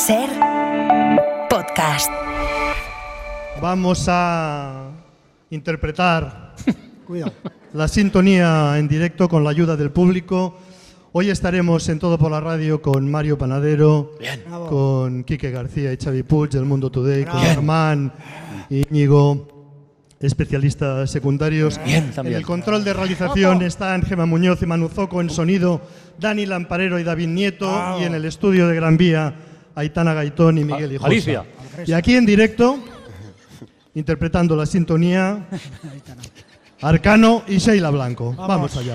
SER Podcast. Vamos a interpretar la sintonía en directo con la ayuda del público. Hoy estaremos en Todo por la Radio con Mario Panadero, con Quique García y Xavi Puig del Mundo Today, con Germán, Íñigo, especialistas secundarios. En el control de realización están Gemma Muñoz y Manu Zoco, en sonido Dani Lamparero y David Nieto, y en el estudio de Gran Vía Aitana Gaitón y Miguel Hijosa. Y aquí en directo, interpretando la sintonía, Arcano y Sheila Blanco. Vamos allá.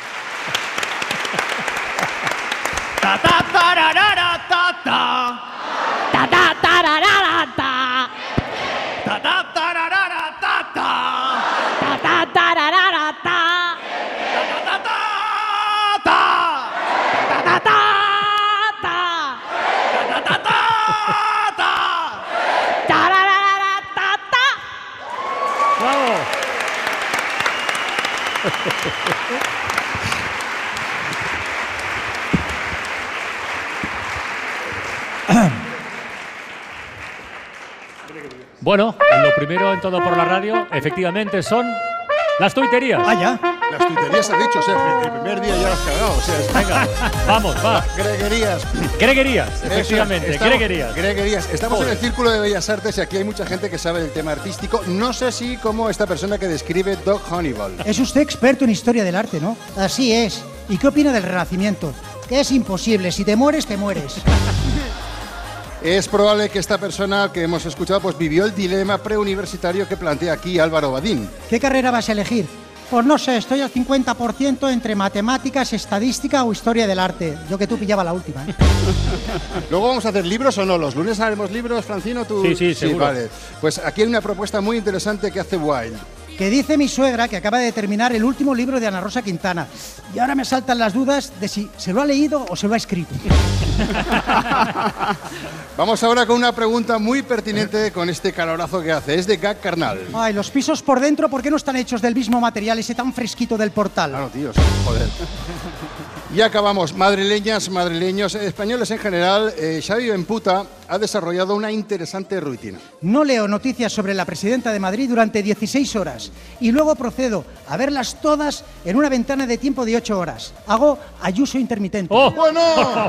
Ta ta tararara ta ta. Ta ta tararara ta. Ta ta tararara ta ta. Ta ta tararara ta. Ta ta ta ta. Ta ta ta ta. Ta ta ta ta. Tararara ta ta. ¡Bravo! Bueno, lo primero en Todo por la Radio, efectivamente, son las tuiterías. Ah, ya. Las tuiterías has dicho, Sergio. El primer día ya las has cagado. O sea, Venga, vamos, va. Greguerías. Greguerías, efectivamente, Estamos- greguerías. Greguerías. Estamos en el Círculo de Bellas Artes y aquí hay mucha gente que sabe del tema artístico. No sé si como esta persona que describe Doug Honeyball. Es usted experto en historia del arte, ¿no? Así es. ¿Y qué opina del Renacimiento? Que es imposible. Si te mueres, te mueres. Es probable que esta persona que hemos escuchado pues vivió el dilema preuniversitario que plantea aquí Álvaro Badín. ¿Qué carrera vas a elegir? Pues no sé, estoy al 50% entre matemáticas, estadística o historia del arte. Yo que tú pillaba la última, ¿eh? Luego vamos a hacer libros o no. Los lunes haremos libros, Francino. ¿Tú? Sí, seguro. Vale. Pues aquí hay una propuesta muy interesante que hace Wild. Que dice mi suegra que acaba de terminar el último libro de Ana Rosa Quintana. Y ahora me saltan las dudas de si se lo ha leído o se lo ha escrito. Vamos ahora con una pregunta muy pertinente con este calorazo que hace. Es de Gag Carnal. Ay, los pisos por dentro, ¿por qué no están hechos del mismo material ese tan fresquito del portal? Claro, tíos, joder. Y acabamos. Madrileñas, madrileños, españoles en general, Xavi Benputa ha desarrollado una interesante rutina. No leo noticias sobre la presidenta de Madrid durante 16 horas y luego procedo a verlas todas en una ventana de tiempo de 8 horas. Hago ayuso intermitente. ¡Oh! ¡Bueno!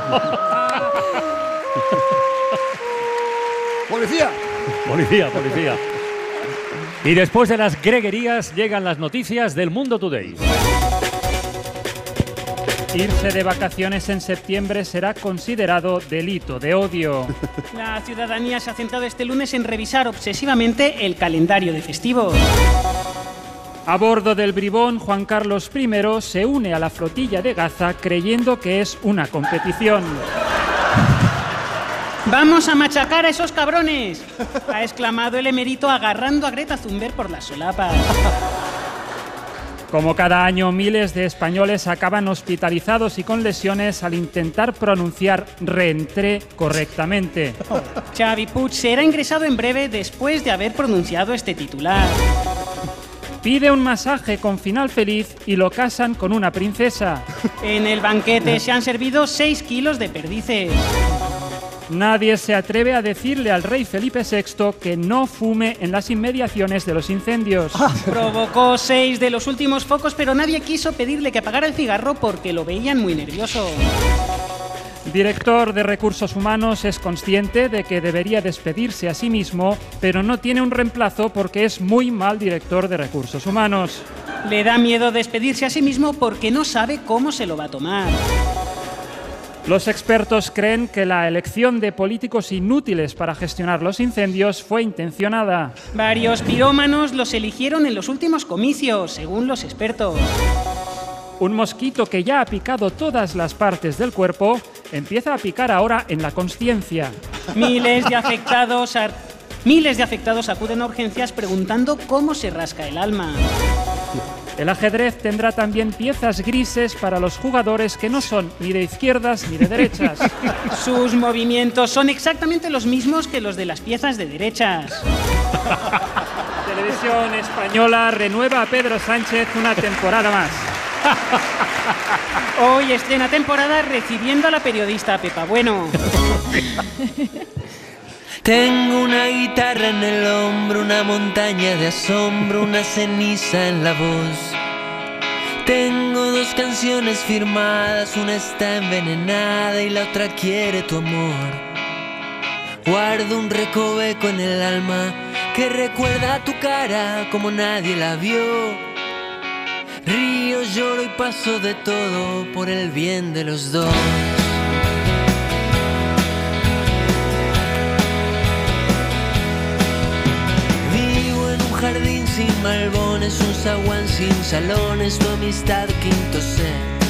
¡Policía! Policía. Y después de las greguerías llegan las noticias del Mundo Today. Irse de vacaciones en septiembre será considerado delito de odio. La ciudadanía se ha centrado este lunes en revisar obsesivamente el calendario de festivos. A bordo del bribón, Juan Carlos I se une a la flotilla de Gaza creyendo que es una competición. ¡Vamos a machacar a esos cabrones!, ha exclamado el emérito agarrando a Greta Thunberg por las solapas. Como cada año, miles de españoles acaban hospitalizados y con lesiones al intentar pronunciar reentré correctamente. Xavi Puig será ingresado en breve después de haber pronunciado este titular. Pide un masaje con final feliz y lo casan con una princesa. En el banquete se han servido 6 kilos de perdices. Nadie se atreve a decirle al rey Felipe VI que no fume en las inmediaciones de los incendios. Provocó 6 de los últimos focos, pero nadie quiso pedirle que apagara el cigarro porque lo veían muy nervioso. Director de Recursos Humanos es consciente de que debería despedirse a sí mismo, pero no tiene un reemplazo porque es muy mal director de Recursos Humanos. Le da miedo despedirse a sí mismo porque no sabe cómo se lo va a tomar. Los expertos creen que la elección de políticos inútiles para gestionar los incendios fue intencionada. Varios pirómanos los eligieron en los últimos comicios, según los expertos. Un mosquito que ya ha picado todas las partes del cuerpo empieza a picar ahora en la consciencia. Miles de afectados acuden a urgencias preguntando cómo se rasca el alma. El ajedrez tendrá también piezas grises para los jugadores que no son ni de izquierdas ni de derechas. Sus movimientos son exactamente los mismos que los de las piezas de derechas. Televisión Española renueva a Pedro Sánchez una temporada más. Hoy estrena temporada recibiendo a la periodista Pepa Bueno. Tengo una guitarra en el hombro, una montaña de asombro, una ceniza en la voz. Tengo 2 canciones firmadas, una está envenenada y la otra quiere tu amor. Guardo un recoveco en el alma que recuerda tu cara como nadie la vio. Río, lloro y paso de todo por el bien de los dos. Jardín sin malbones, un zaguán sin salones, tu amistad quinto C.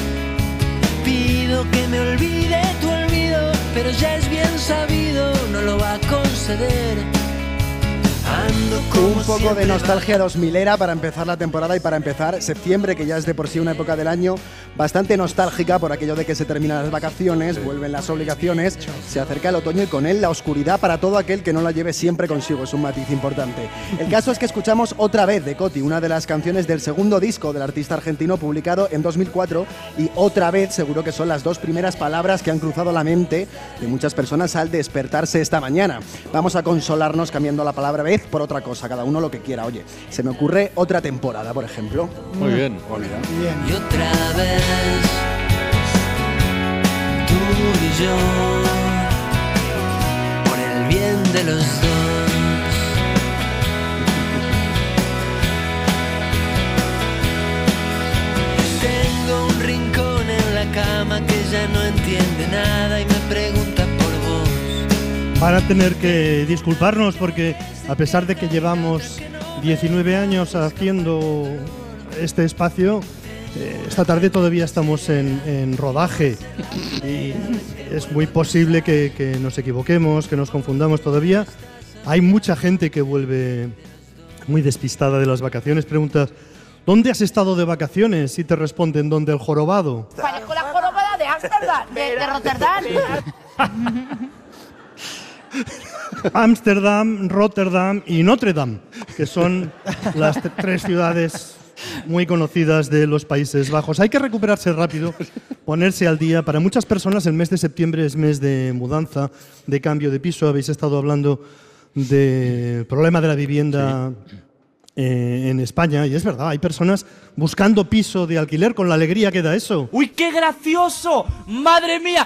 Pido que me olvide tu olvido, pero ya es bien sabido, no lo va a conceder. Ando como un poco de nostalgia 2000era para empezar la temporada y para empezar septiembre, que ya es de por sí una época del año bastante nostálgica por aquello de que se terminan las vacaciones, vuelven las obligaciones, se acerca el otoño y con él la oscuridad para todo aquel que no la lleve siempre consigo, es un matiz importante. El caso es que escuchamos Otra vez de Coti, una de las canciones del segundo disco del artista argentino publicado en 2004, y otra vez seguro que son las 2 primeras palabras que han cruzado la mente de muchas personas al despertarse esta mañana. Vamos a consolarnos cambiando la palabra vez por otra cosa, cada uno lo que quiera. Oye, se me ocurre otra temporada, por ejemplo. Muy bien. Bien. y otra vez tú y yo, por el bien de los dos. Tengo un rincón en la cama que ya no entiende nada y me pregunta por vos. Van a tener que disculparnos porque a pesar de que llevamos 19 años haciendo este espacio, esta tarde todavía estamos en rodaje y es muy posible que nos equivoquemos, que nos confundamos todavía. Hay mucha gente que vuelve muy despistada de las vacaciones. Preguntas, ¿dónde has estado de vacaciones? Y te responden, ¿dónde el jorobado? Parezco la jorobada de Ámsterdam, de Rotterdam. Ámsterdam, Rotterdam y Notre Dame, que son las 3 ciudades muy conocidas de los Países Bajos. Hay que recuperarse rápido, ponerse al día. Para muchas personas el mes de septiembre es mes de mudanza, de cambio de piso. Habéis estado hablando del problema de la vivienda en España, y es verdad, hay personas buscando piso de alquiler con la alegría que da eso. ¡Uy, qué gracioso! ¡Madre mía!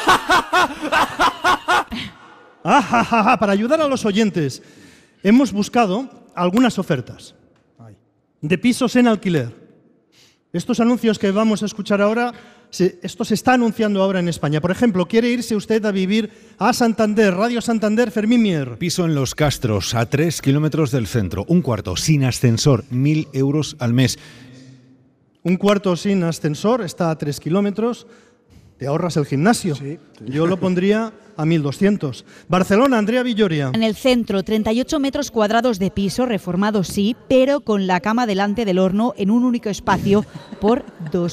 Para ayudar a los oyentes, hemos buscado algunas ofertas de pisos en alquiler. Estos anuncios que vamos a escuchar ahora, esto se está anunciando ahora en España. Por ejemplo, ¿quiere irse usted a vivir a Santander? Radio Santander, Fermín Mier. Piso en Los Castros, a 3 kilómetros del centro. Un cuarto, sin ascensor, 1.000 euros al mes. Un cuarto sin ascensor, está a 3 kilómetros. Te ahorras el gimnasio. Sí. Yo lo pondría a 1.200. Barcelona, Andrea Villoria. En el centro, 38 metros cuadrados de piso, reformado sí, pero con la cama delante del horno en un único espacio por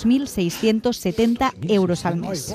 2.670 euros al mes.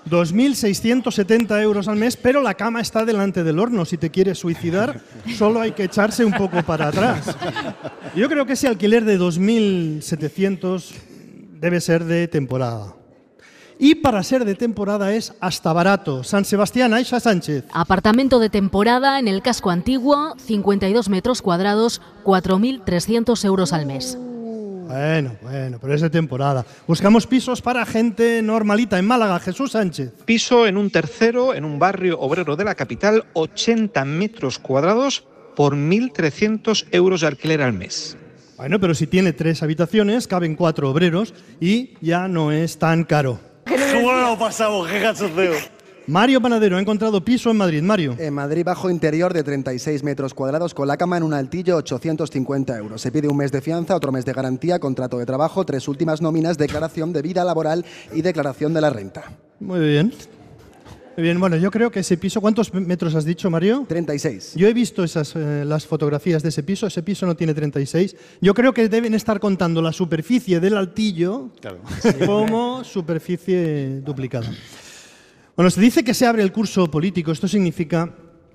2.670 euros al mes, pero la cama está delante del horno. Si te quieres suicidar, solo hay que echarse un poco para atrás. Yo creo que ese alquiler de 2.700 debe ser de temporada. Y para ser de temporada es hasta barato. San Sebastián, Aisha Sánchez. Apartamento de temporada en el casco antiguo, 52 metros cuadrados, 4.300 euros al mes. Bueno, pero es de temporada. Buscamos pisos para gente normalita en Málaga. Jesús Sánchez. Piso en un tercero, en un barrio obrero de la capital, 80 metros cuadrados por 1.300 euros de alquiler al mes. Bueno, pero si tiene 3 habitaciones, caben 4 obreros y ya no es tan caro. ¡Qué bueno pasamos! ¡Qué cachondeo! Mario Panadero ha encontrado piso en Madrid. Mario. En Madrid, bajo interior de 36 metros cuadrados, con la cama en un altillo, 850 euros. Se pide un mes de fianza, otro mes de garantía, contrato de trabajo, 3 últimas nóminas, declaración de vida laboral y declaración de la renta. Muy bien. Muy bien, bueno, yo creo que ese piso... ¿Cuántos metros has dicho, Mario? 36. Yo he visto las fotografías de ese piso no tiene 36. Yo creo que deben estar contando la superficie del altillo como superficie duplicada. Bueno, se dice que se abre el curso político. Esto significa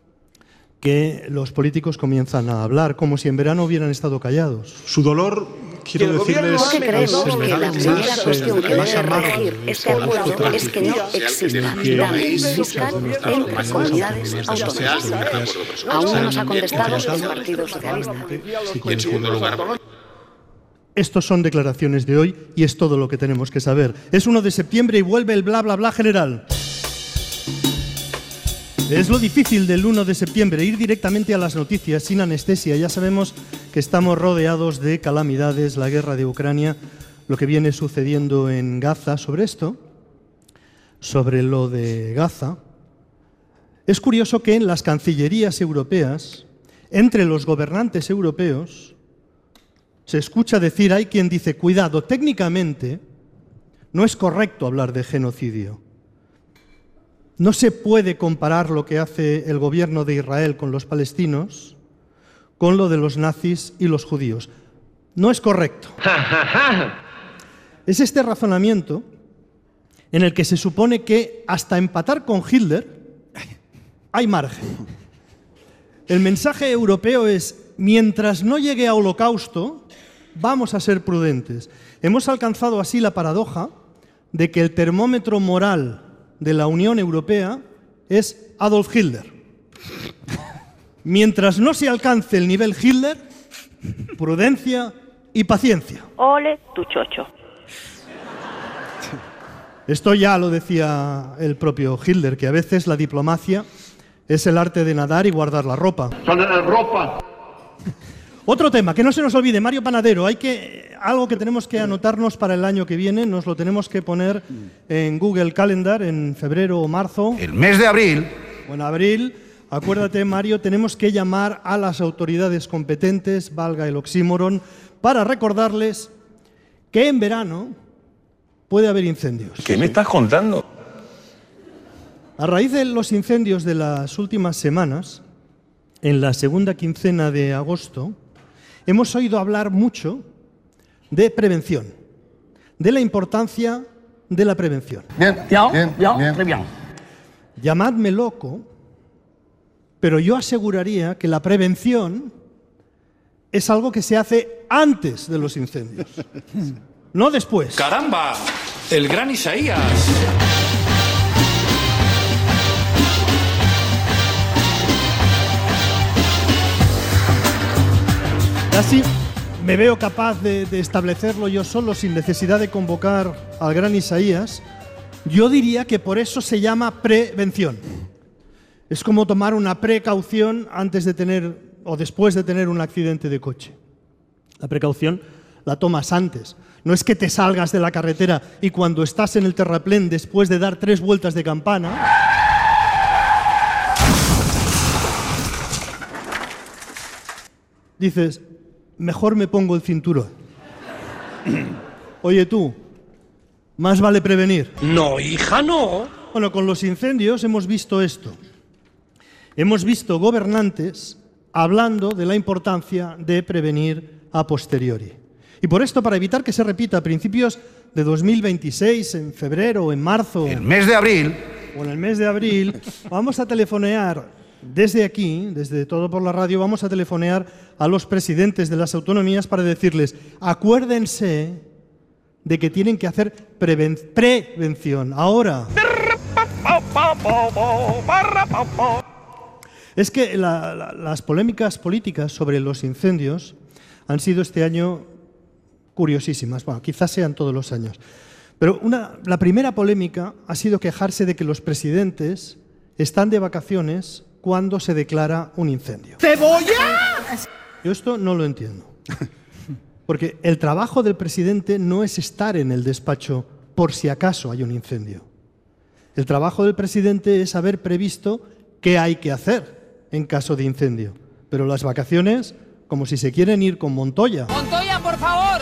que los políticos comienzan a hablar como si en verano hubieran estado callados. Su dolor quiero decirles Porque creemos que la primera cuestión que debe regir este acuerdo es que no exista dumping fiscal entre comunidades autónomas. Aún no nos ha contestado el Partido Socialista. Y en segundo lugar, Estos son declaraciones de hoy y es todo lo que tenemos que saber. Es 1 de septiembre y vuelve el bla bla bla general. Es lo difícil del 1 de septiembre, ir directamente a las noticias sin anestesia. Ya sabemos que estamos rodeados de calamidades, la guerra de Ucrania, lo que viene sucediendo en Gaza. Sobre esto, sobre lo de Gaza, es curioso que en las cancillerías europeas, entre los gobernantes europeos, se escucha decir, hay quien dice, cuidado, técnicamente no es correcto hablar de genocidio. No se puede comparar lo que hace el gobierno de Israel con los palestinos con lo de los nazis y los judíos. No es correcto. Es este razonamiento en el que se supone que hasta empatar con Hitler hay margen. El mensaje europeo es, mientras no llegue a holocausto, vamos a ser prudentes. Hemos alcanzado así la paradoja de que el termómetro moral de la Unión Europea es Adolf Hitler. Mientras no se alcance el nivel Hitler, prudencia y paciencia. Ole tu chocho. Esto ya lo decía el propio Hitler, que a veces la diplomacia es el arte de nadar y guardar la ropa. Otro tema, que no se nos olvide, Mario Panadero, algo que tenemos que anotarnos para el año que viene, nos lo tenemos que poner en Google Calendar en febrero o marzo. El mes de abril. Bueno, abril, acuérdate, Mario, tenemos que llamar a las autoridades competentes, valga el oxímoron, para recordarles que en verano puede haber incendios. ¿Qué me estás contando? A raíz de los incendios de las últimas semanas, en la segunda quincena de agosto, hemos oído hablar mucho de prevención, de la importancia de la prevención. Bien, bien. Llamadme loco, pero yo aseguraría que la prevención es algo que se hace antes de los incendios, no después. ¡Caramba! El gran Isaías. Casi me veo capaz de establecerlo yo solo sin necesidad de convocar al gran Isaías. Yo diría que por eso se llama prevención. Es como tomar una precaución antes de tener o después de tener un accidente de coche. La precaución la tomas antes. No es que te salgas de la carretera y cuando estás en el terraplén después de dar 3 vueltas de campana, dices, mejor me pongo el cinturón. Oye tú, más vale prevenir. No, hija, no. Bueno, con los incendios hemos visto esto. Hemos visto gobernantes hablando de la importancia de prevenir a posteriori. Y por esto, para evitar que se repita a principios de 2026, en febrero o en marzo, El mes de abril. o en el mes de abril, vamos a telefonear desde aquí, desde Todo por la Radio, vamos a telefonear a los presidentes de las autonomías para decirles, acuérdense de que tienen que hacer prevención. Ahora. Es que las polémicas políticas sobre los incendios han sido este año curiosísimas. Bueno, quizás sean todos los años. Pero la primera polémica ha sido quejarse de que los presidentes están de vacaciones cuando se declara un incendio. ¡Cebolla! Yo esto no lo entiendo. Porque el trabajo del presidente no es estar en el despacho por si acaso hay un incendio. El trabajo del presidente es haber previsto qué hay que hacer en caso de incendio. Pero las vacaciones, como si se quieren ir con Montoya. ¡Montoya, por favor!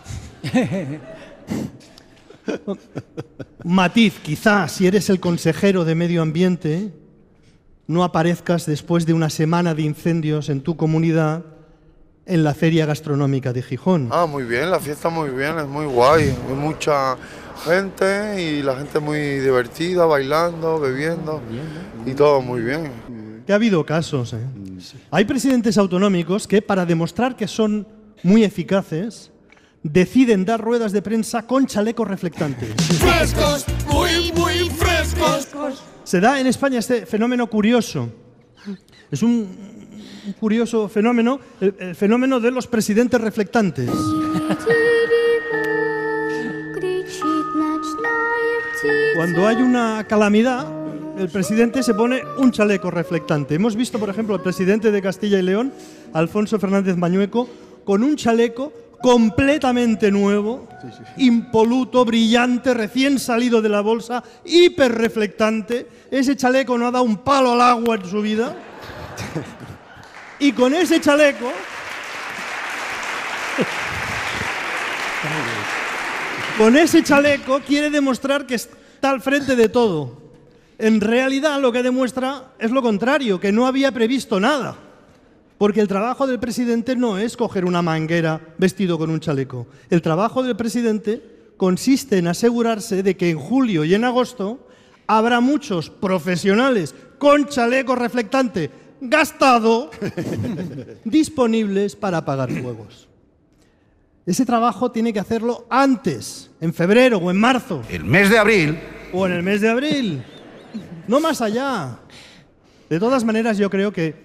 Matiz, quizás si eres el consejero de Medio Ambiente, no aparezcas después de una semana de incendios en tu comunidad en la feria gastronómica de Gijón. Ah, muy bien, la fiesta muy bien, es muy guay. Hay mucha gente y la gente muy divertida, bailando, bebiendo y todo muy bien. Que ha habido casos, ¿eh? Hay presidentes autonómicos que, para demostrar que son muy eficaces, deciden dar ruedas de prensa con chalecos reflectantes. Frescos, muy frescos. Se da en España este fenómeno curioso. Es un curioso fenómeno, el fenómeno de los presidentes reflectantes. Cuando hay una calamidad, el presidente se pone un chaleco reflectante. Hemos visto, por ejemplo, al presidente de Castilla y León, Alfonso Fernández Mañueco, con un chaleco completamente nuevo, impoluto, brillante, recién salido de la bolsa, hiperreflectante. Ese chaleco no ha dado un palo al agua en su vida. Y con ese chaleco quiere demostrar que está al frente de todo. En realidad lo que demuestra es lo contrario, que no había previsto nada. Porque el trabajo del presidente no es coger una manguera vestido con un chaleco. El trabajo del presidente consiste en asegurarse de que en julio y en agosto habrá muchos profesionales con chaleco reflectante gastado disponibles para apagar fuegos. Ese trabajo tiene que hacerlo antes, en febrero o en marzo. El mes de abril. O en el mes de abril. No más allá. De todas maneras, yo creo que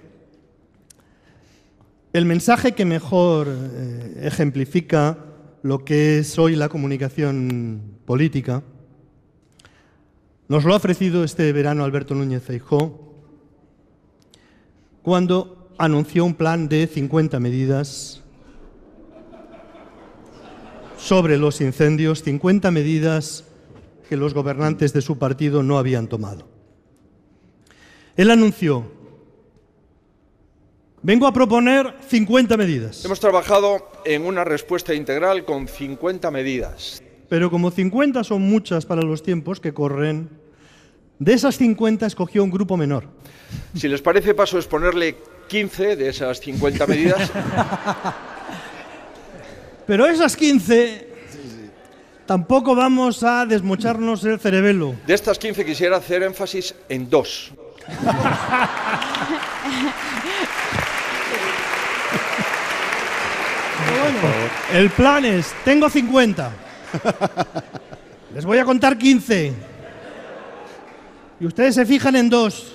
el mensaje que mejor ejemplifica lo que es hoy la comunicación política nos lo ha ofrecido este verano Alberto Núñez Feijóo cuando anunció un plan de 50 medidas sobre los incendios, 50 medidas que los gobernantes de su partido no habían tomado. Él anunció: vengo a proponer 50 medidas. Hemos trabajado en una respuesta integral con 50 medidas. Pero como 50 son muchas para los tiempos que corren, de esas 50 escogió un grupo menor. Si les parece, paso a exponerle 15 de esas 50 medidas. Pero esas 15 tampoco vamos a desmocharnos el cerebelo. De estas 15 quisiera hacer énfasis en 2. Bueno, el plan es, tengo 50. Les voy a contar 15. Y ustedes se fijan en 2.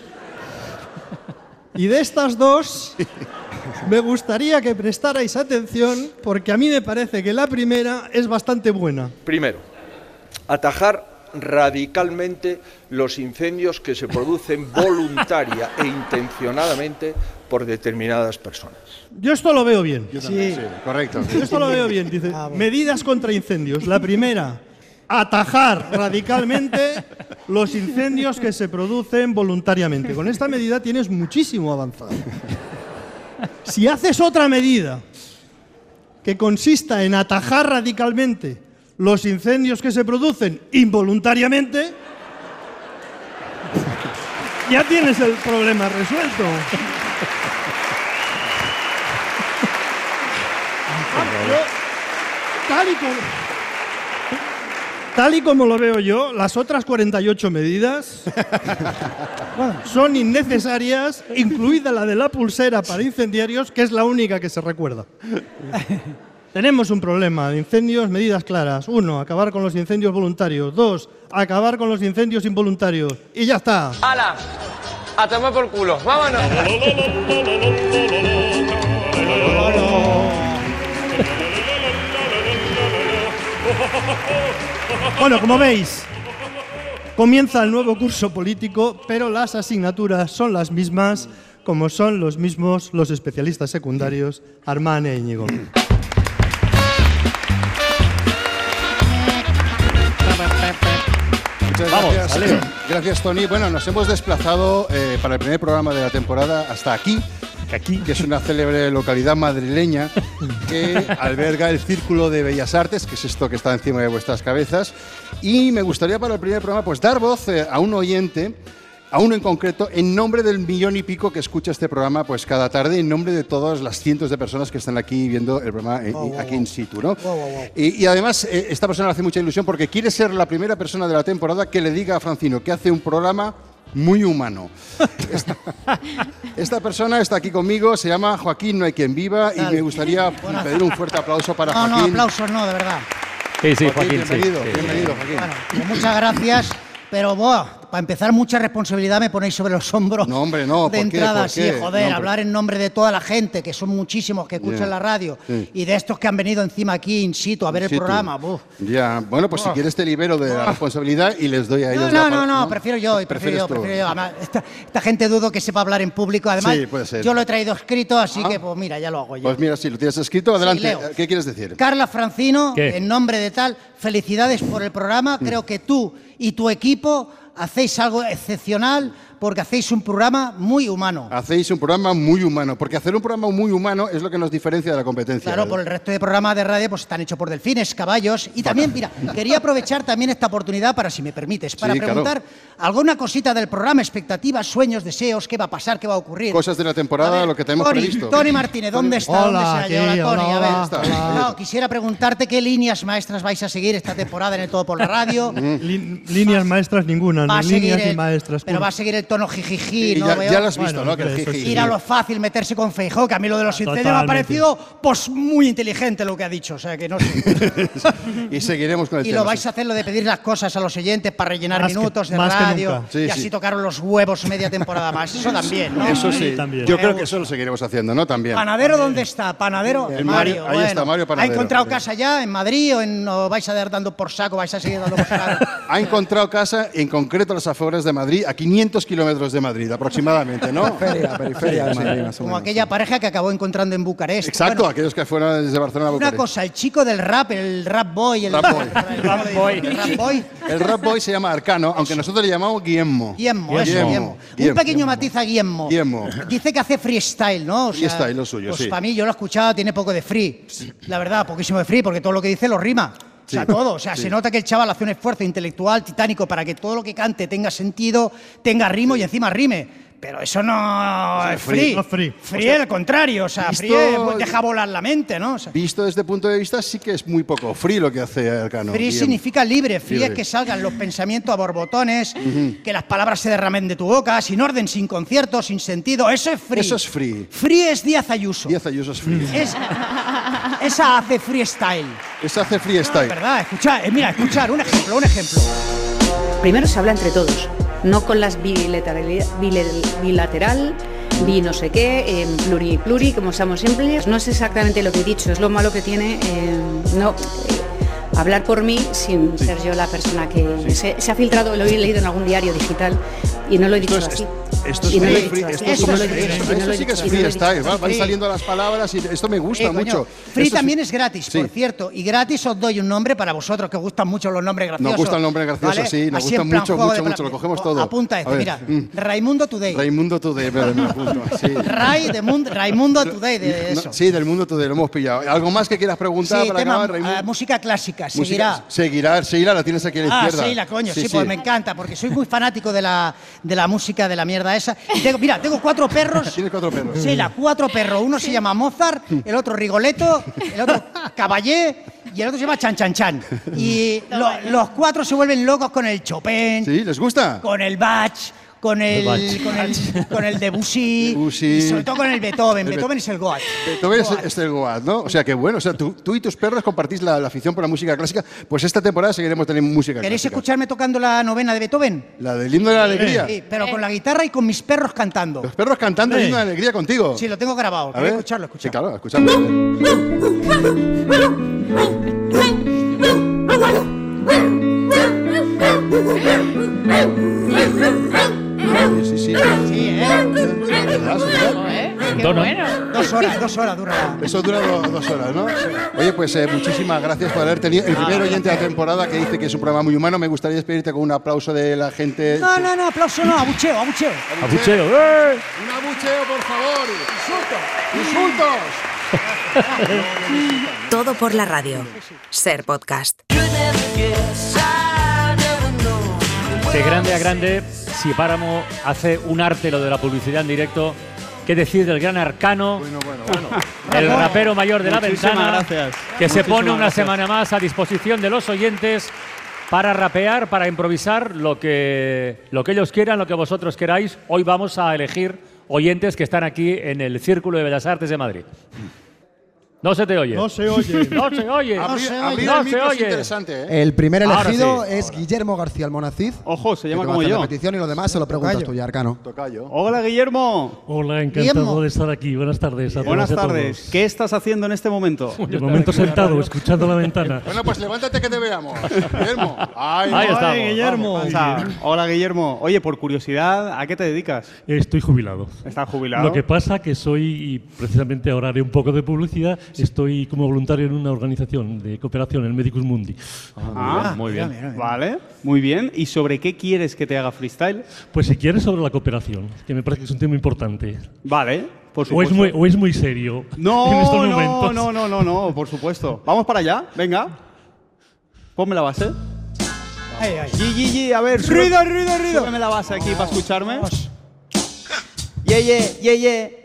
Y de estas 2, me gustaría que prestarais atención, porque a mí me parece que la primera es bastante buena. Primero, atajar radicalmente los incendios que se producen voluntaria e intencionadamente por determinadas personas. Yo esto lo veo bien. Yo también, sí, correcto. Yo esto lo veo bien. Dice, medidas contra incendios. La primera, atajar radicalmente los incendios que se producen voluntariamente. Con esta medida tienes muchísimo avanzado. Si haces otra medida que consista en atajar radicalmente los incendios que se producen involuntariamente, ya tienes el problema resuelto. Tal y como lo veo yo, las otras 48 medidas son innecesarias, incluida la de la pulsera para incendiarios, que es la única que se recuerda. Tenemos un problema de incendios, medidas claras. 1, acabar con los incendios voluntarios. 2, acabar con los incendios involuntarios. Y ya está. ¡Hala! ¡A tomar por culo! ¡Vámonos! Bueno, como veis, comienza el nuevo curso político, pero las asignaturas son las mismas, como son los mismos los especialistas secundarios Armán e Íñigo. Muchas gracias. Gracias, Tony. Bueno, nos hemos desplazado para el primer programa de la temporada hasta aquí, que es una célebre localidad madrileña que alberga el Círculo de Bellas Artes, que es esto que está encima de vuestras cabezas. Y me gustaría para el primer programa pues dar voz a un oyente, a uno en concreto, en nombre del 1,5 millones que escucha este programa pues cada tarde, en nombre de todas las cientos de personas que están aquí viendo el programa aquí in situ, ¿no? Y además esta persona le hace mucha ilusión porque quiere ser la primera persona de la temporada que le diga a Francino que hace un programa muy humano. Esta persona está aquí conmigo, se llama Joaquín No hay quien viva y me gustaría pedir un fuerte aplauso para Joaquín. No, aplausos no, de verdad. Sí, Joaquín, bienvenido, sí. bienvenido, Joaquín. Bueno, pues muchas gracias, pero para empezar, mucha responsabilidad me ponéis sobre los hombros. No, hombre, no. De ¿Por qué? entrada, ¿Por sí, qué? joder, No, hablar en nombre de toda la gente, que son muchísimos que escuchan la radio, y de estos que han venido encima aquí in situ a ver el programa. Ya, bueno, pues si quieres te libero de la responsabilidad y les doy a ellos No, prefiero yo. Además, esta gente dudo que sepa hablar en público. Además, sí, puede ser. yo lo he traído escrito, así que, pues mira, ya lo hago yo. Pues mira, si lo tienes escrito, adelante. leo. ¿Qué quieres decir? Carla Francino, ¿Qué? en nombre de tal, felicidades por el programa. Creo que tú y tu equipo hacéis algo excepcional porque hacéis un programa muy humano. Hacéis un programa muy humano, porque hacer un programa muy humano es lo que nos diferencia de la competencia. Claro, por el resto de programas de radio pues están hechos por delfines, caballos. Y también, mira, quería aprovechar también esta oportunidad para, si me permites, para preguntar alguna cosita del programa, expectativas, sueños, deseos, qué va a pasar, qué va a ocurrir. Cosas de la temporada, lo que tenemos previsto. Tony Martínez, ¿dónde está? ¿Dónde se ha llevado Tony? A ver. Hola. No, quisiera preguntarte qué líneas maestras vais a seguir esta temporada en el Todo por la Radio. Líneas maestras ninguna, Va a ni seguir líneas ni maestras. Pero va a seguir el tono jijiji, ¿no? Ya lo has visto, ¿no? Que el jiji. Ir a lo fácil, meterse con Feijóo, que a mí lo de los incendios me ha parecido pues muy inteligente lo que ha dicho, o sea que no sé. Y seguiremos con el Y tema. lo vais a hacer lo de pedir las cosas a los oyentes para rellenar Más que- minutos de más que radio nunca. Sí, y así sí. tocaron los huevos media temporada más. Eso también, ¿no? Eso sí, yo creo que eso lo seguiremos haciendo, ¿no? También. ¿Panadero dónde está? ¿Panadero? El Mario, ahí está, Mario ¿Ha Panadero. encontrado casa ya en Madrid o vais a dar dando por saco, vais a seguir dando por saco? Ha encontrado casa, en concreto a las afueras de Madrid, a 500 kilómetros de Madrid aproximadamente, ¿no? Periferia de Madrid, más o Como menos. aquella pareja que acabó encontrando en Bucarest. Exacto, Bueno, aquellos que fueron desde Barcelona a una Bucarest. cosa, el chico del rap, el rap boy, el Rap boy. el rap boy. El rap boy se llama Arcano, aunque nosotros le llamamos Guillermo. Guillermo. Un pequeño matiz a Guillermo. Guillermo. Dice que hace freestyle, ¿no? O sea, Freestyle, lo suyo, pues sí. para mí, yo lo he escuchado, tiene poco de free. La verdad, poquísimo de free, porque todo lo que dice lo rima. O sea, Sí. todo. O sea, Sí. se nota que el chaval hace un esfuerzo intelectual titánico para que todo lo que cante tenga sentido, tenga ritmo y encima rime. Pero eso no es free. No es free. Free, al contrario. O sea, visto- free deja volar la mente, ¿no? O sea, Visto desde este punto de vista, sí que es muy poco free lo que hace Arcano. free Guillermo. significa libre. Free Libre. es que salgan los pensamientos a borbotones, que las palabras se derramen de tu boca, sin orden, sin concierto, sin sentido. Eso es free. Eso es free. Free es Díaz Ayuso. Díaz Ayuso es free. Esa hace freestyle. Esa hace freestyle. ¿Verdad? Escuchar, mira, escuchar, un ejemplo. Primero se habla entre todos, no con las bilateral, bi no sé qué, pluri, como estamos siempre. No es exactamente lo que he dicho, es lo malo que tiene hablar por mí sin ser yo la persona que se ha filtrado, lo he leído en algún diario digital y no lo he dicho así. Esto es Y no lo he free, dicho así, esto y no es lo he free, dicho así, y no eso lo he sí que es dicho así. freestyle, van Free. saliendo las palabras y esto me gusta Coño, mucho. Free Eso también sí. es gratis, Sí. por cierto. Y gratis os doy un nombre para vosotros que os gustan mucho los nombres graciosos. Nos gusta el nombre gracioso, ¿vale? sí, nos Así gusta en plan mucho, juego de mucho, mucho, lo cogemos todo. Apunta A este, ver, mira. Raimundo Today. Raimundo Today, me apunto, sí. Raimundo Today, de eso. Sí, del mundo Today, lo hemos pillado. ¿Algo más que quieras preguntar Sí, para tema, acabar, Raimundo? música clásica, Música- seguirá. Seguirá, la tienes aquí a la izquierda. Sí, la coño, sí, pues me encanta, porque soy muy fanático de la música de la mierda esa. Y tengo 4 perros. Tienes 4 perros. Sí, 4 perros. Uno se llama Mozart, el otro Rigoletto, el otro Caballé y el otro se llama Chan Chan Chan. Y los 4 se vuelven locos con el Chopin. ¿Sí? ¿Les gusta? Con el Bach. Con el Debussy, y sobre todo con el Beethoven. Beethoven es el Goat. Beethoven es el Goat, ¿no? O sea, que bueno, o sea, tú y tus perros compartís la afición por la música clásica. Pues esta temporada seguiremos teniendo música ¿Queréis clásica. escucharme tocando la novena de Beethoven? La del himno de la alegría. Sí, pero con la guitarra y con mis perros cantando. Los perros cantando el himno de la alegría contigo. Sí, lo tengo grabado. A ¿Queréis ver. escucharlo? Sí, claro, escuchamos. Sí, sí. Sí, ¿Verdad? Qué Tono. bueno. 2 horas dura. Eso dura 2 horas, ¿no? Oye, pues muchísimas gracias por haber tenido el primer oyente de la temporada que dice que es un programa muy humano. Me gustaría despedirte con un aplauso de la gente. No, aplauso no, abucheo. Abucheo, Un abucheo, por favor. ¡Insultos! Todo por la radio. Ser podcast. De grande a grande, si Páramo hace un arte lo de la publicidad en directo, ¿qué decir del gran Arcano? El rapero mayor de la Muchísimas ventana, gracias. que se pone Muchísimas una gracias. semana más a disposición de los oyentes para rapear, para improvisar lo que ellos quieran, lo que vosotros queráis. Hoy vamos a elegir oyentes que están aquí en el Círculo de Bellas Artes de Madrid. No se te oye. No se oye. No se oye. Abrir No el micro se es oye. interesante, ¿eh? El primer Ahora elegido sí. es Guillermo García Almonacid. Ojo, se llama que te va a como hacer yo. la petición y lo demás se lo preguntas tú ya, Arcano. Tocayo. Hola, Guillermo. Hola, encantado Guillermo. de estar aquí. Buenas tardes a todos. Buenas y a todos. tardes. ¿Qué estás haciendo en este momento? De momento sentado, escuchando la ventana. Bueno, pues levántate que te veamos. Guillermo. Ahí estamos. Guillermo. Hola, Guillermo. Oye, por curiosidad, ¿a qué te dedicas? Estoy jubilado. ¿Estás jubilado? Lo que pasa que soy, y precisamente ahora haré un poco de publicidad, estoy como voluntario en una organización de cooperación, el Medicus Mundi. Muy bien. Vale, muy bien. ¿Y sobre qué quieres que te haga freestyle? Pues si quieres sobre la cooperación, que me parece que es un tema importante. Vale, por O supuesto. es muy serio No, en estos momentos. no, por supuesto. Vamos para allá, venga. Ponme la base. A ver, Ruido. súbeme la base aquí para escucharme. Yeah.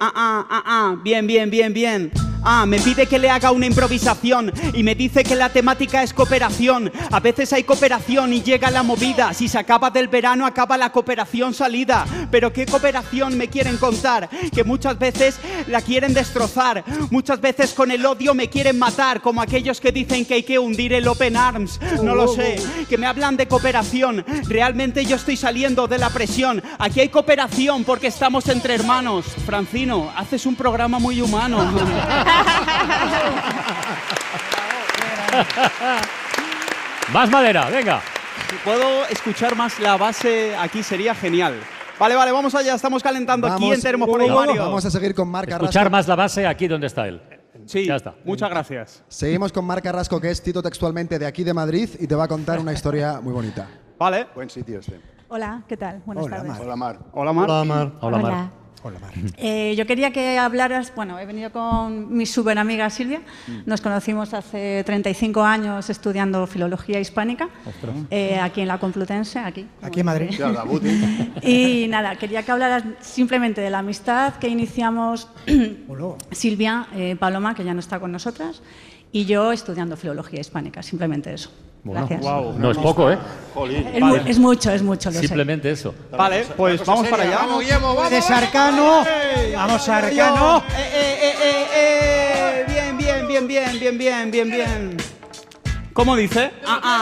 Bien. Me pide que le haga una improvisación y me dice que la temática es cooperación. A veces hay cooperación y llega la movida. Si se acaba del verano, acaba la cooperación salida. Pero ¿qué cooperación me quieren contar? Que muchas veces la quieren destrozar. Muchas veces con el odio me quieren matar. Como aquellos que dicen que hay que hundir el Open Arms. No lo sé. Que me hablan de cooperación. Realmente yo estoy saliendo de la presión. Aquí hay cooperación porque estamos entre hermanos. Francino, haces un programa muy humano. Más madera, venga. Si puedo escuchar más la base aquí sería genial. Vale, vamos allá, estamos calentando. ¿Quién tenemos por ahí, Mario? Vamos a seguir con Marc Carrasco. Escuchar más la base aquí donde está él. Sí, ya está. Muchas gracias. Seguimos con Marc Carrasco, que es Tito textualmente de aquí de Madrid y te va a contar una historia muy bonita. Vale. Buen sitio este. Hola, ¿qué tal? Buenas tardes. Hola, Mar. Hola, Mar. Hola, Mar. Hola, Mar. Yo quería que hablaras, bueno, he venido con mi súper amiga Silvia, nos conocimos hace 35 años estudiando filología hispánica, aquí en la Complutense, aquí en Madrid. Y nada, quería que hablaras simplemente de la amistad que iniciamos Silvia, Paloma, que ya no está con nosotras, y yo estudiando filología hispánica, simplemente eso. Bueno, Gracias. no es poco, ¿eh? Es mucho, lo sé. Simplemente eso. Vale, pues vamos para allá. Vamos, Guillermo, vamos. Arcano. Vamos, Arcano. Bien. ¿Cómo dice?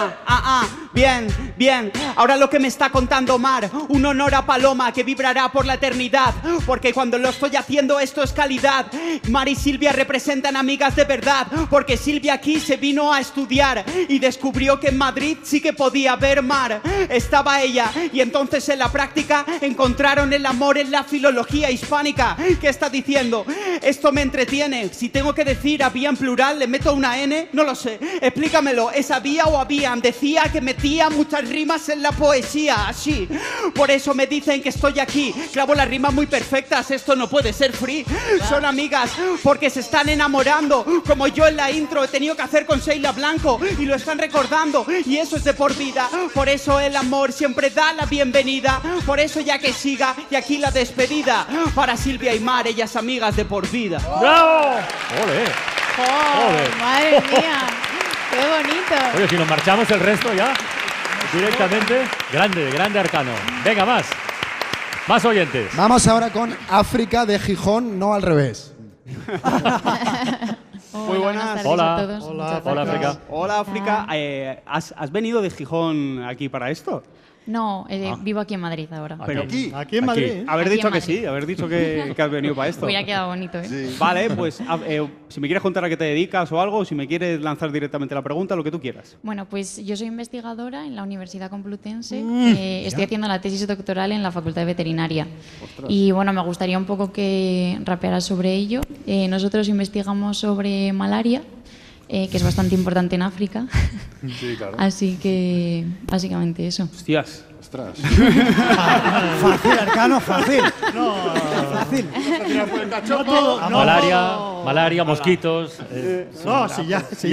Bien. Ahora lo que me está contando Mar, un honor a Paloma que vibrará por la eternidad, porque cuando lo estoy haciendo esto es calidad. Mar y Silvia representan amigas de verdad, porque Silvia aquí se vino a estudiar y descubrió que en Madrid sí que podía ver mar. Estaba ella y entonces en la práctica encontraron el amor en la filología hispánica. ¿Qué está diciendo? Esto me entretiene. Si tengo que decir había en plural, ¿le meto una N? No lo sé. Explícamelo. ¿Es había o habían? Decía que metía muchas rimas en la poesía, así. Por eso me dicen que estoy aquí. Clavo las rimas muy perfectas, esto no puede ser free. Son amigas porque se están enamorando. Como yo en la intro he tenido que hacer con Sheila Blanco y lo están recordando. Y eso es de por vida. Por eso el amor siempre da la bienvenida. Por eso ya que siga y aquí la despedida. Para Silvia y Mar, ellas amigas de por vida. ¡Bravo! ¡Ole! ¡Oh, madre mía! ¡Qué bonito! Oye, si nos marchamos el resto ya, directamente, grande Arcano. Venga, más oyentes. Vamos ahora con África de Gijón, no al revés. Muy buenas. Hola. A todos. Hola, África. Hola, África. ¿Has venido de Gijón aquí para esto? No, vivo aquí en Madrid ahora. Pero aquí en Madrid. Haber Aquí dicho en que Madrid. sí, haber dicho que has venido para esto. Hubiera quedado bonito, ¿eh? Sí. Vale, pues si me quieres contar a qué te dedicas o algo, si me quieres lanzar directamente la pregunta, lo que tú quieras. Bueno, pues yo soy investigadora en la Universidad Complutense. Estoy haciendo la tesis doctoral en la Facultad de Veterinaria. Ostras. Y bueno, me gustaría un poco que rapearas sobre ello. Nosotros investigamos sobre malaria, que es bastante importante en África. Sí, claro. Así que básicamente eso. Hostias. Ostras. Fácil, Arcano, fácil. No, fácil. malaria. Malaria, mosquitos. No, sí, ya. Sí.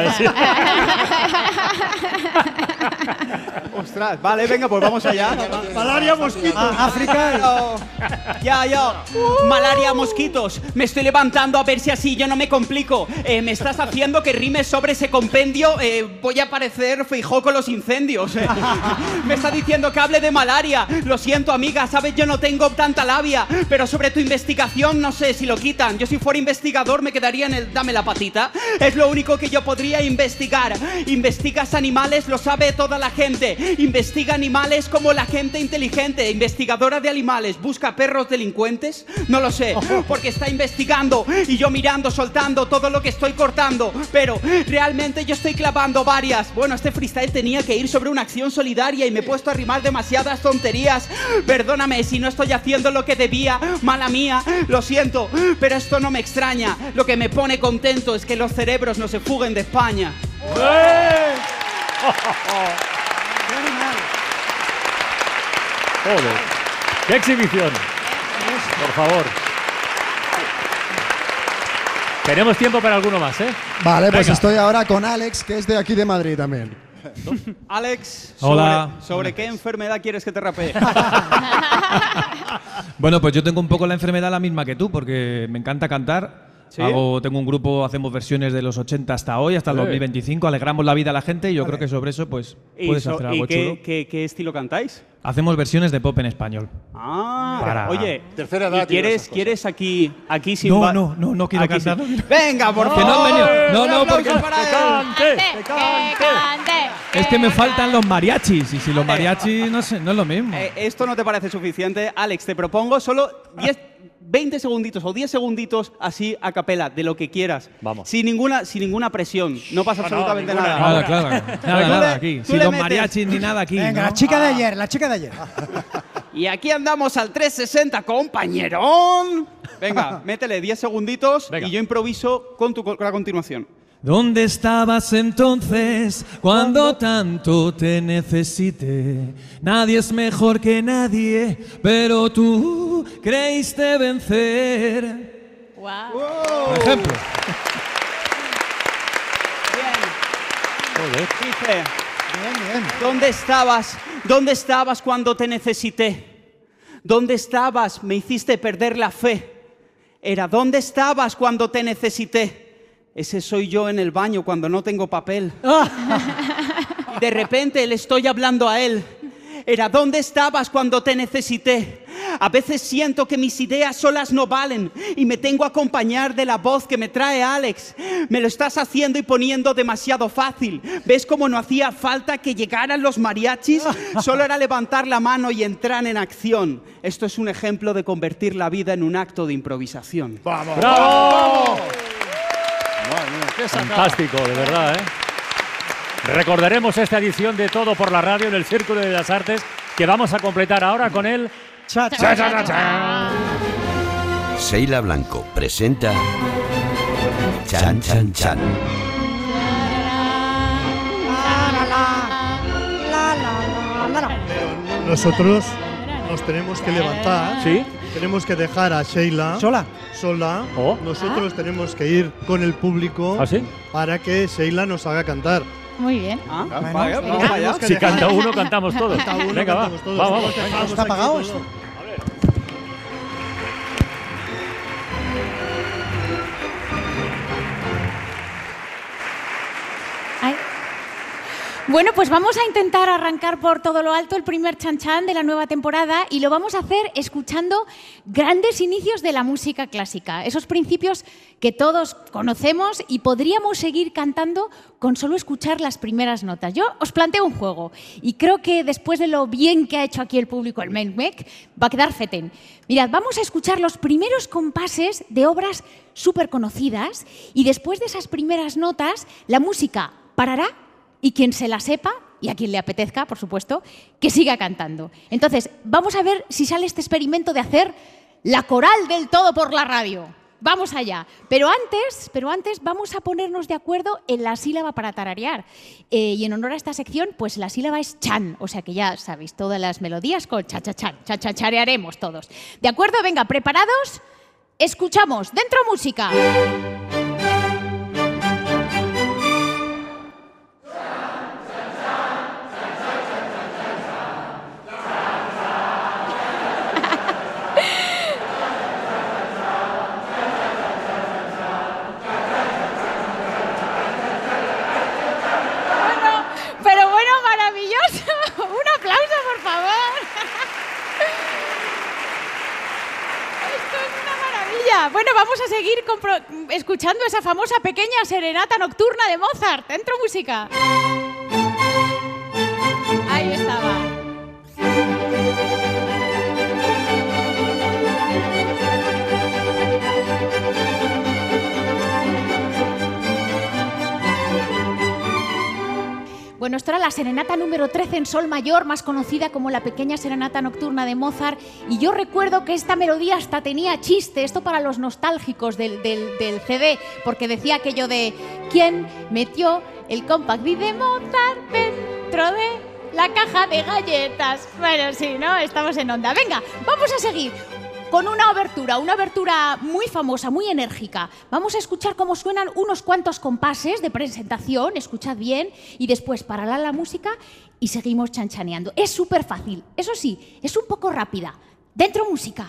Ostras, vale, venga, pues vamos allá. Malaria, mosquitos. África. Ya. Malaria, mosquitos. Me estoy levantando a ver si así yo no me complico. Me estás haciendo que rime sobre ese compendio. Voy a parecer Feijóo con los incendios. Me está diciendo que hable de malaria. Lo siento, amiga, sabes, yo no tengo tanta labia. Pero sobre tu investigación, no sé si lo quitan. Yo si fuera investigador me quedaría en el dame la patita. Es lo único que yo podría investigar. Investigas animales, lo sabe toda la gente. Investiga animales como la gente inteligente. Investigadora de animales, busca perros delincuentes. No lo sé, porque está investigando y yo mirando, soltando todo lo que estoy cortando. Pero realmente yo estoy clavando varias. Bueno, este freestyle tenía que ir sobre una acción solidaria y me he puesto a rimar demasiadas tonterías. Perdóname si no estoy haciendo lo que debía, mala mía, lo siento, pero esto no me extraña. Lo que me pone contento es que los cerebros no se fuguen de España. Joder, qué exhibición. Por favor. Tenemos tiempo para alguno más, ¿eh? Vale, pues Venga. estoy ahora con Alex, que es de aquí de Madrid también. Alex, Hola. ¿sobre qué enfermedad quieres que te rapee? Bueno, pues yo tengo un poco la enfermedad la misma que tú, porque me encanta cantar. ¿Sí? Tengo un grupo, hacemos versiones de los 80 hasta hoy, hasta el 2025. Alegramos la vida a la gente y yo creo que sobre eso pues puedes hacer algo chulo. ¿Qué estilo cantáis? Hacemos versiones de pop en español. Oye, tercera edad. ¿Quieres aquí sin No quiero aquí cantar. Venga, por Que no favor. han venido. No, Un porque aplauso para él. es que me faltan los mariachis y si los mariachis no es lo mismo. Esto no te parece suficiente, Alex. Te propongo solo 20 segunditos o 10 segunditos así a capela, de lo que quieras. Vamos. Sin ninguna presión. No pasa absolutamente ninguna, nada. Claro. Nada aquí. tú Sin le los metes. mariachis ni nada aquí. Venga, ¿no? la chica de ayer. Y aquí andamos al 360, compañerón. Venga, métele 10 segunditos y yo improviso con la continuación. ¿Dónde estabas entonces cuando tanto te necesité? Nadie es mejor que nadie, pero tú creíste vencer. Por ejemplo. Dice, ¿Dónde estabas cuando te necesité? ¿Dónde estabas? Me hiciste perder la fe. ¿Dónde estabas cuando te necesité? Ese soy yo en el baño cuando no tengo papel. Y de repente le estoy hablando a él. ¿Dónde estabas cuando te necesité? A veces siento que mis ideas solas no valen y me tengo a acompañar de la voz que me trae Alex. Me lo estás haciendo y poniendo demasiado fácil. ¿Ves cómo no hacía falta que llegaran los mariachis? Solo era levantar la mano y entrar en acción. Esto es un ejemplo de convertir la vida en un acto de improvisación. ¡Vamos! ¡Bravo! Fantástico, de verdad, ¿eh? Recordaremos esta edición de Todo por la Radio en el Círculo de las Artes, que vamos a completar ahora con el Cha-cha-cha-cha. Sheila Blanco presenta Chan Chan Chan. Nosotros nos tenemos que levantar. ¿Sí? Tenemos que dejar a Sheila sola. Nosotros tenemos que ir con el público para que Sheila nos haga cantar. Muy bien. Vamos allá. Si canta uno, cantamos todos. Venga, va. Vamos. ¿Está apagado esto? Bueno, pues vamos a intentar arrancar por todo lo alto el primer Chan Chan de la nueva temporada y lo vamos a hacer escuchando grandes inicios de la música clásica, esos principios que todos conocemos y podríamos seguir cantando con solo escuchar las primeras notas. Yo os planteo un juego y creo que después de lo bien que ha hecho aquí el público el Menmec, va a quedar fetén. Mirad, vamos a escuchar los primeros compases de obras súper conocidas y después de esas primeras notas la música parará y quien se la sepa, y a quien le apetezca, por supuesto, que siga cantando. Entonces, vamos a ver si sale este experimento de hacer la coral del Todo por la Radio. Vamos allá. Pero antes vamos a ponernos de acuerdo en la sílaba para tararear. Y en honor a esta sección, pues la sílaba es chan. O sea que ya sabéis, todas las melodías con cha-cha-chan. Cha-cha-charearemos todos. ¿De acuerdo? Venga, ¿preparados? escuchamos Dentro Música. Pero bueno, maravilloso. Un aplauso, por favor. Esto es una maravilla. Bueno, vamos a seguir escuchando esa famosa pequeña serenata nocturna de Mozart. Dentro Música. Ahí estaba. Bueno, esto era la serenata número 13 en sol mayor, más conocida como la pequeña serenata nocturna de Mozart. Y yo recuerdo que esta melodía hasta tenía chiste, esto para los nostálgicos del CD, porque decía aquello de ¿quién metió el compact disc de Mozart dentro de la caja de galletas? Bueno, sí, ¿no? Estamos en onda. Venga, vamos a seguir con una obertura muy famosa, muy enérgica. Vamos a escuchar cómo suenan unos cuantos compases de presentación, escuchad bien, y después parará la música y seguimos chanchaneando. Es súper fácil, eso sí, es un poco rápida. Dentro Música.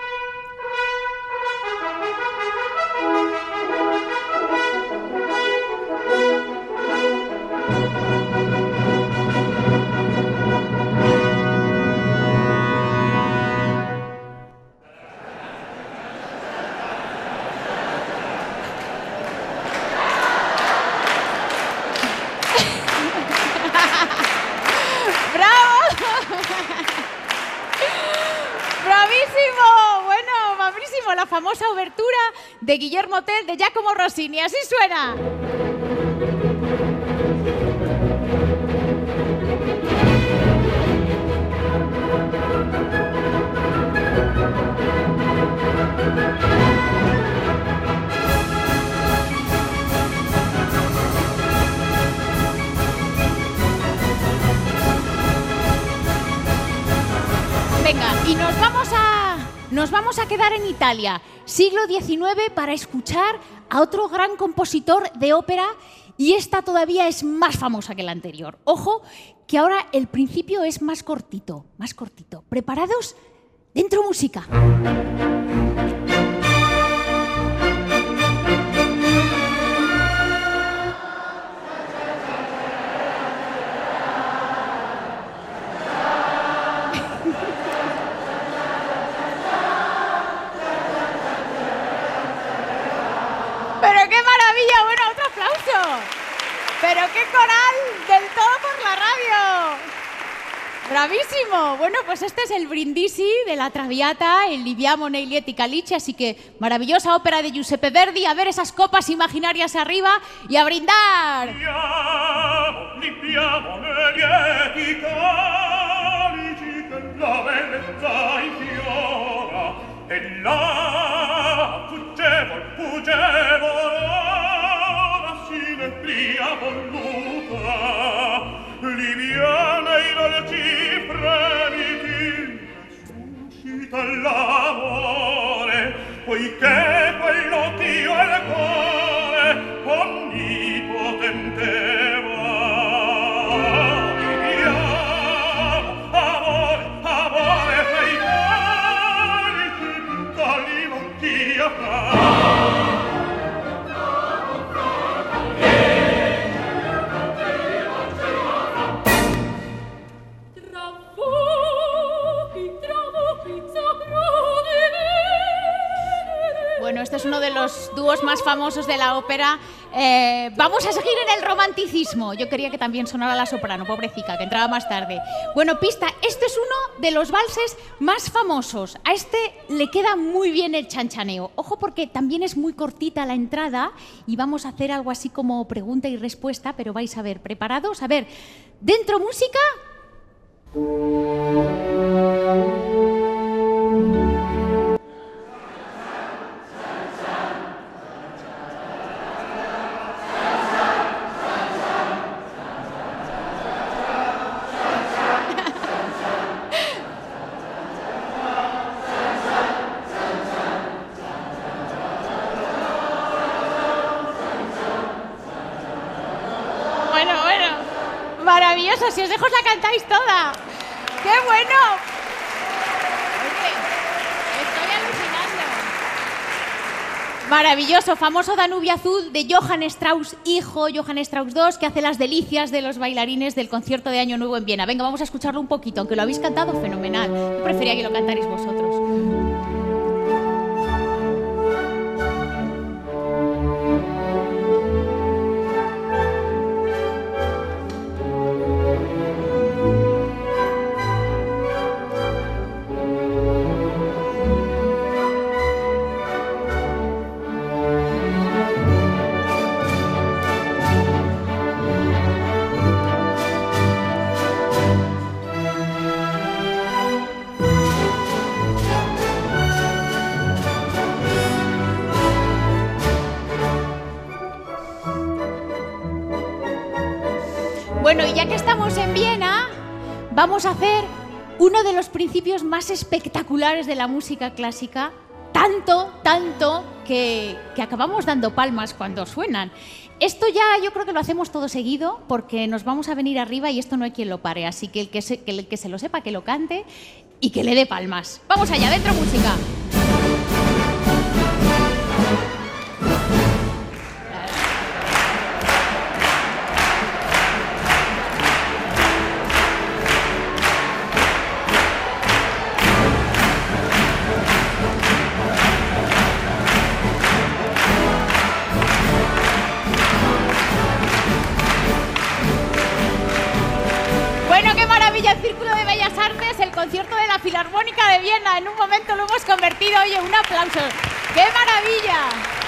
La famosa obertura de Guillermo Tell de Giacomo Rossini. Así suena. Venga, y nos vamos a quedar en Italia, siglo XIX, para escuchar a otro gran compositor de ópera, y esta todavía es más famosa que la anterior. Ojo, que ahora el principio es más cortito, más cortito. ¿Preparados? Dentro Música. ¡Pero qué maravilla! Bueno, otro aplauso. ¡Pero qué coral! ¡Del todo por la radio! ¡Bravísimo! Bueno, pues este es el Brindisi de la Traviata, el Libiamo nei lieti calici, así que maravillosa ópera de Giuseppe Verdi. A ver esas copas imaginarias arriba y a brindar. Libiamo nei lieti calici che la bellezza infiora e la fuggevol ora sinebria voluta, liviana i dolci fremiti suscita l'amore, poiché quello Dio è il cuore onnipotente va. Liviamo, amore, amore, fra i calici tutta l'ivontia fra. Bueno, este es uno de los dúos más famosos de la ópera. Vamos a seguir en el romanticismo. Yo quería que también sonara la soprano, pobrecita, que entraba más tarde. Bueno, pista, este es uno de los valses más famosos. A este le queda muy bien el chanchaneo. Ojo, porque también es muy cortita la entrada y vamos a hacer algo así como pregunta y respuesta, pero vais a ver, ¿preparados? A ver, ¿dentro música? maravilloso. Si os dejo la cantáis toda. ¡Qué bueno! Oye, estoy alucinando. Maravilloso, famoso Danubio Azul de Johann Strauss, hijo, Johann Strauss II, que hace las delicias de los bailarines del concierto de Año Nuevo en Viena. Venga, vamos a escucharlo un poquito, aunque lo habéis cantado fenomenal. Yo prefería que lo cantarais vosotros. Bueno, y ya que estamos en Viena, vamos a hacer uno de los principios más espectaculares de la música clásica, tanto que acabamos dando palmas cuando suenan. Esto ya yo creo que lo hacemos todo seguido porque nos vamos a venir arriba y esto no hay quien lo pare, así que el que se lo sepa, que lo cante y que le dé palmas. Vamos allá, dentro música. Concierto de la Filarmónica de Viena. En un momento lo hemos convertido. Oye, un aplauso. ¡Qué maravilla!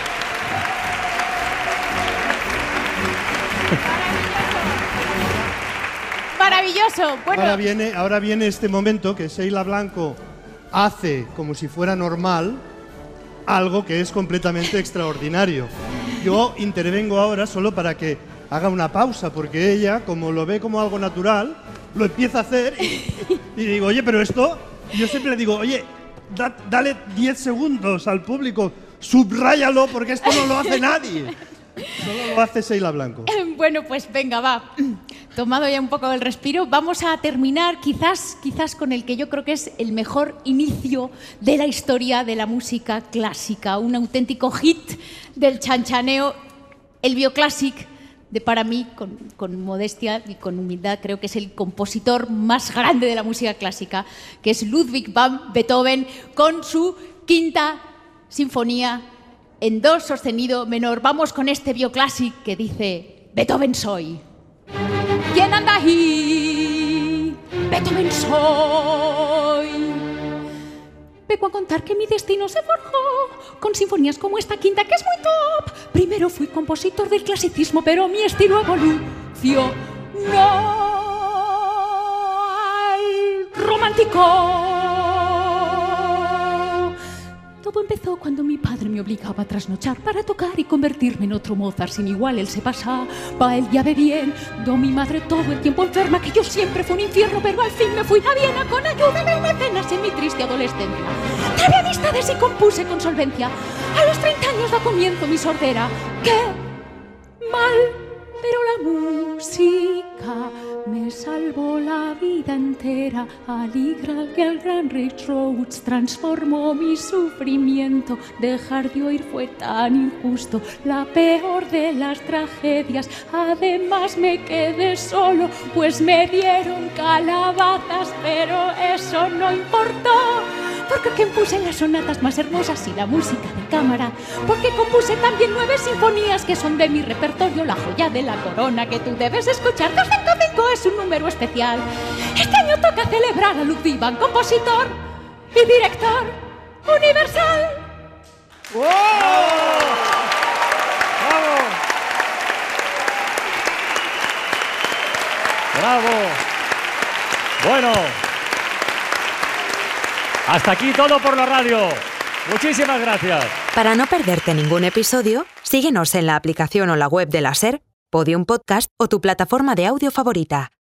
Maravilloso. Bueno. Ahora viene este momento que Sheila Blanco hace como si fuera normal algo que es completamente extraordinario. Yo intervengo ahora solo para que haga una pausa, porque ella, como lo ve como algo natural, lo empieza a hacer y digo, oye, pero esto, yo siempre le digo, oye, dale 10 segundos al público, subráyalo, porque esto no lo hace nadie. Solo lo hace Sheila Blanco. Bueno, pues venga, va. Tomado ya un poco el respiro, vamos a terminar quizás con el que yo creo que es el mejor inicio de la historia de la música clásica, un auténtico hit del chanchaneo, el Bioclásic. Para mí, con modestia y con humildad, creo que es el compositor más grande de la música clásica, que es Ludwig van Beethoven, con su quinta sinfonía en do sostenido menor. Vamos con este Bioclásic que dice: Beethoven soy. ¿Quién anda ahí? Beethoven soy. Vengo a contar que mi destino se forjó con sinfonías como esta quinta, que es muy top. Primero fui compositor del clasicismo, pero mi estilo evolucionó al romántico. Todo empezó cuando mi padre me obligaba a trasnochar para tocar y convertirme en otro Mozart sin igual. Él se pasaba el día bebiendo, mi madre todo el tiempo enferma, que yo siempre fue un infierno, pero al fin me fui a Viena con ayuda de mecenas en mi triste adolescencia. Traje amistades y compuse con solvencia. A los 30 años da comienzo mi sordera. ¡Qué mal! Pero la música me salvó la vida entera, al igual que el gran Ray Charles transformó mi sufrimiento. Dejar de oír fue tan injusto, la peor de las tragedias. Además me quedé solo, pues me dieron calabazas, pero eso no importó. Porque compuse las sonatas más hermosas y la música de cámara. Porque compuse también 9 sinfonías que son de mi repertorio, la joya de la corona que tú debes escuchar. 255 es un número especial. Este año toca celebrar a Ludwig van, compositor y director universal. ¡Wow! ¡Bravo! ¡Bravo! Bueno. Hasta aquí todo por la radio. Muchísimas gracias. Para no perderte ningún episodio, síguenos en la aplicación o la web de la SER, Podium Podcast o tu plataforma de audio favorita.